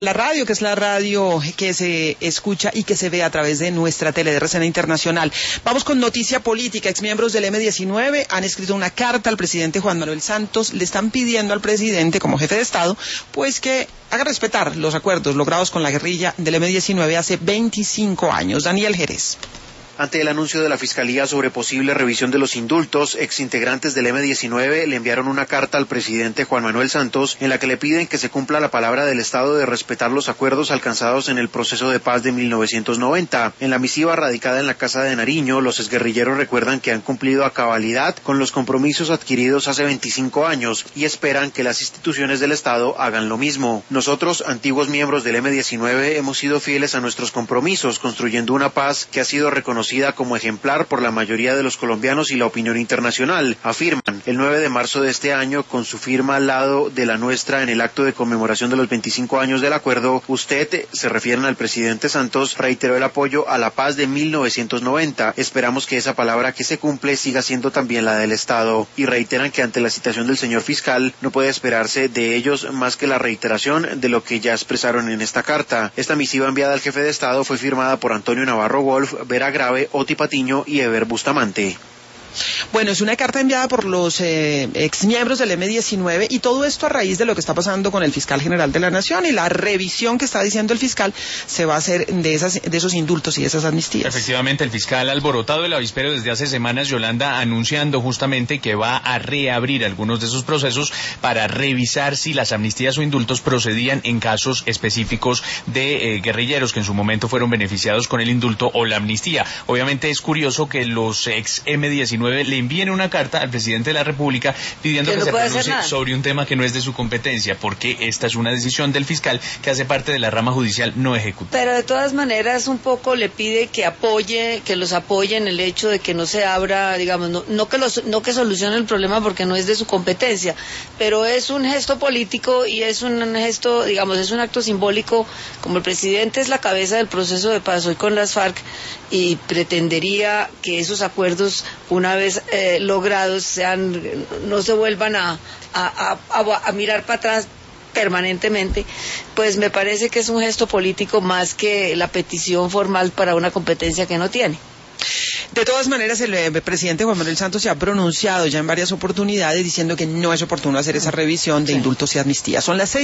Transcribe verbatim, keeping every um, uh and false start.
La radio, que es la radio que se escucha y que se ve a través de nuestra tele de R C N Internacional. Vamos con noticia política. Exmiembros del eme diecinueve han escrito una carta al presidente Juan Manuel Santos. Le están pidiendo al presidente, como jefe de Estado, pues que haga respetar los acuerdos logrados con la guerrilla del eme diecinueve hace veinticinco años. Daniel Jerez. Ante el anuncio de la Fiscalía sobre posible revisión de los indultos, exintegrantes del eme diecinueve le enviaron una carta al presidente Juan Manuel Santos en la que le piden que se cumpla la palabra del Estado de respetar los acuerdos alcanzados en el proceso de paz de mil novecientos noventa. En la misiva radicada en la Casa de Nariño, los exguerrilleros recuerdan que han cumplido a cabalidad con los compromisos adquiridos hace veinticinco años y esperan que las instituciones del Estado hagan lo mismo. Nosotros, antiguos miembros del eme diecinueve, hemos sido fieles a nuestros compromisos, construyendo una paz que ha sido reconocida como ejemplar por la mayoría de los colombianos y la opinión internacional, afirman. El nueve de marzo de este año, con su firma al lado de la nuestra en el acto de conmemoración de los veinticinco años del acuerdo, usted, se refieren al presidente Santos, reiteró el apoyo a la paz de mil novecientos noventa. Esperamos que esa palabra que se cumple siga siendo también la del Estado, y reiteran que ante la citación del señor fiscal no puede esperarse de ellos más que la reiteración de lo que ya expresaron en esta carta. Esta misiva enviada al jefe de Estado fue firmada por Antonio Navarro Wolf, Vera Grave, Oti Patiño y Eber Bustamante. Bueno, es una carta enviada por los eh, exmiembros del eme diecinueve y todo esto a raíz de lo que está pasando con el fiscal general de la Nación y la revisión que está diciendo el fiscal se va a hacer de esas de esos indultos y de esas amnistías. Efectivamente, el fiscal alborotado del avispero desde hace semanas, Yolanda, anunciando justamente que va a reabrir algunos de esos procesos para revisar si las amnistías o indultos procedían en casos específicos de eh, guerrilleros que en su momento fueron beneficiados con el indulto o la amnistía. Obviamente es curioso que los ex eme diecinueve le envíen una carta al presidente de la República pidiendo que, que no se pronuncie sobre un tema que no es de su competencia, porque esta es una decisión del fiscal que hace parte de la rama judicial no ejecutiva. Pero de todas maneras un poco le pide que apoye, que los apoye en el hecho de que no se abra, digamos, no, no que los, no que solucione el problema porque no es de su competencia, pero es un gesto político y es un gesto, digamos, es un acto simbólico, como el presidente es la cabeza del proceso de paz hoy con las FARC y pretendería que esos acuerdos una vez eh, logrados sean, no se vuelvan a, a, a, a mirar para atrás permanentemente, pues me parece que es un gesto político más que la petición formal para una competencia que no tiene. De todas maneras, el eh, presidente Juan Manuel Santos se ha pronunciado ya en varias oportunidades diciendo que no es oportuno hacer esa revisión de indultos y amnistías. Son las seis